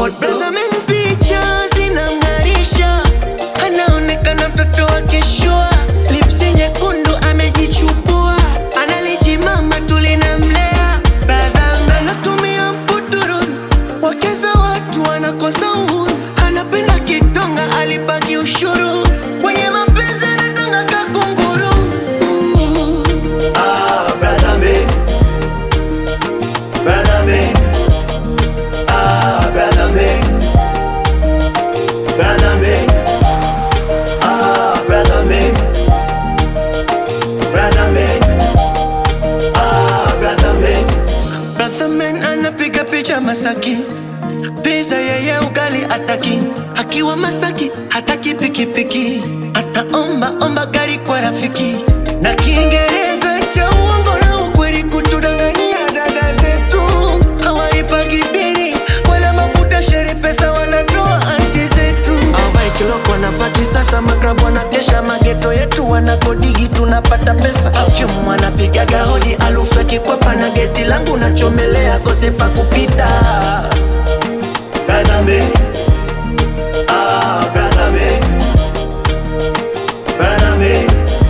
Brother man picha zinamng'arisha, anaonekana mtoto wa kishua, lipsi nyekundu amejichubua, analijimama tulinamlea. Brother man anatumia mputuru, wakeza watu wanakosa uhuru, anapenda kitonga alipaki ushuru, kwenye mapenzi anatanga kakunguru. Brother man, brother man, brother man, brother man, brother man, brother man, brother man. Brother man anapiga picha Masaki, pesa yeye ugali ataki, akiwa Masaki hataki pikipiki, ataomba gari kwa rafiki, na Kiingereza cha uongo na ukweli kutudanganyia. Dada zetu hawaipagi biri wala mafuta, shere pesa wanatoa anti zetu. Awai kiloko wanafaki sasa, maklabu wanakesha, mageto yetu wanakodigi, tunapata pesa. Afyum wanapigaga hodi, alufu ya kikwapa na geti langu nachomelea, kose pa kupita. Brother man, brother man, brother man,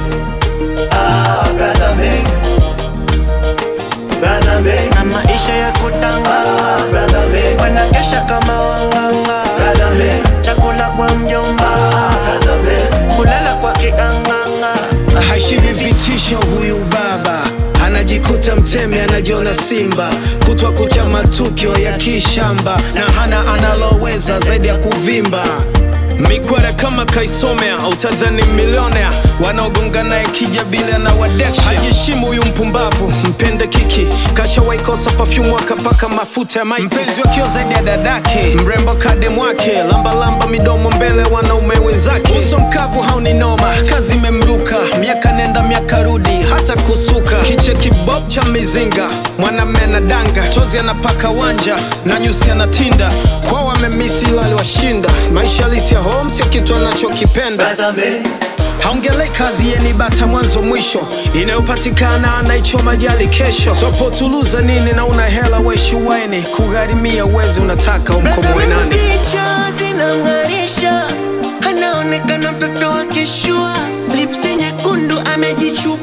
brother man, brother man, na maisha ya kutanga, brother man, wanakesha kama wanganga, brother man, chakula kwa mjomba, brother man, kulala kwa kianganga. Hashibi vitisho huyu baba, anajikuta mtemi, anajiona simba, kutwa kucha matukio ya kishamba, na hana analoweza zaidi ya kuvimba. Mikwara kama kaisomea, utadhani milionea, wanaogonga naye kija bila na wadeksha. Hajishimu huyu mpumbavu, mpende kiki, kasha waikosa perfume wakapaka mafuta ya maiti. Mpenzi wakio zaidi ya dadake, mrembo kadem wake, lamba midomo mbele wanaume wenzake. Uso mkavu hauni noma, kazi memruka, miaka nenda miaka rudi, hata kusuka. Kiche kibob cha mizinga, mwanamme na danga, chozi anapaka wanja, na nyusi anatinda. Kwa wamemisi lali washinda, maisha lisi ya home sio kitu anachokipenda. brother man, Haongelei kazi yeni bata mwanzo mwisho, inayopatikana anaichoma jali kesho. Sopo tuluza nini na una hela weshuwaini, kugharimia uwezi unataka umkomoe nani? Picha zinamng'arisha, anaonekana mtoto wa kishua, lipsi nyekundu amejichua.